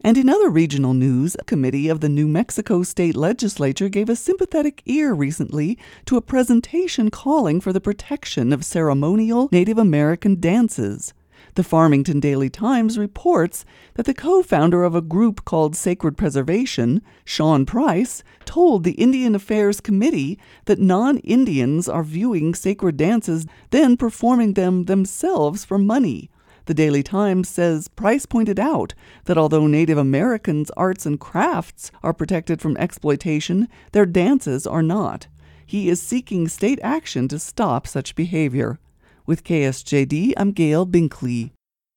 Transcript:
And in other regional news, a committee of the New Mexico State Legislature gave a sympathetic ear recently to a presentation calling for the protection of ceremonial Native American dances. The Farmington Daily Times reports that the co-founder of a group called Sacred Preservation, Sean Price, told the Indian Affairs Committee that non-Indians are viewing sacred dances, then performing them themselves for money. The Daily Times says Price pointed out that although Native Americans' arts and crafts are protected from exploitation, their dances are not. He is seeking state action to stop such behavior. With KSJD, I'm Gail Binkley.